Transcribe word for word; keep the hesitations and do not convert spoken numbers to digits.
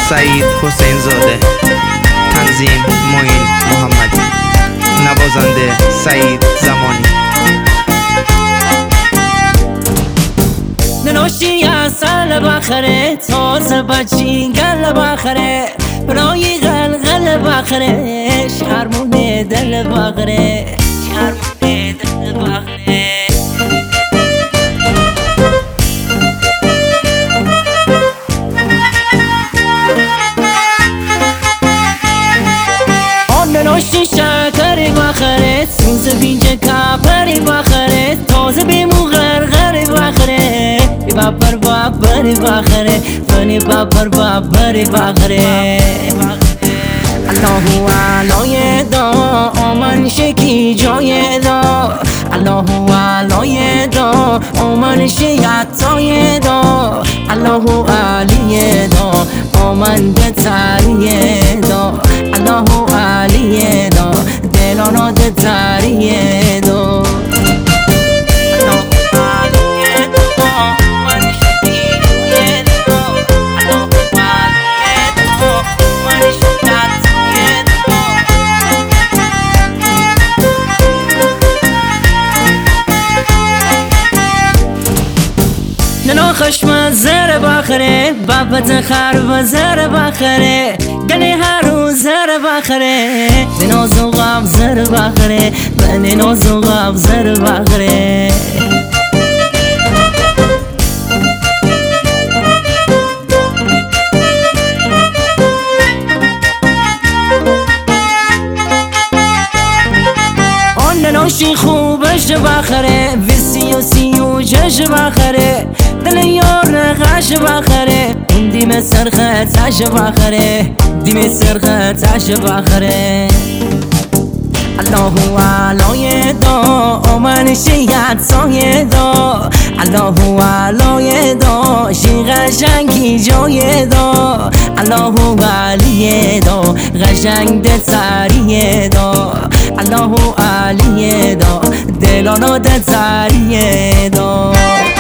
سعید حسین زاده، تنظیم معین محمدی، نوازنده سعید زمانی. ننوشی اصل بخره تازه بچی گل بخره برای غلغل بخره شرمون دل بخره شرمون دل بخره ننوشی شکری بخره سوز بینجه کپری بخره تازه بیمو غرغری بخره بابر بابر بخره فنی بابر بابر بخره الله علای دا آمن شکی جای دا الله علای دا آمن شیعتای دا الله علی دا آمن دتری دا الله علی دا دلانا دتری دا ننو خشم زر بخره بابت خر و زر بخره گلی هر روز زر بخره ننو زغاب زر بخره ننو زغاب زر بخره ننوشی خوبش بخره ویسی و سی و جش بخره دل یار نقش بخره این دیم سرخطش بخره دیم سرخطش بخره الله علای دا آمن شیعت سایه دا الله علای دا شی قشنگی جای دا الله علیه دا قشنگ دتریه دا الله علیه دا دلانا دتریه دا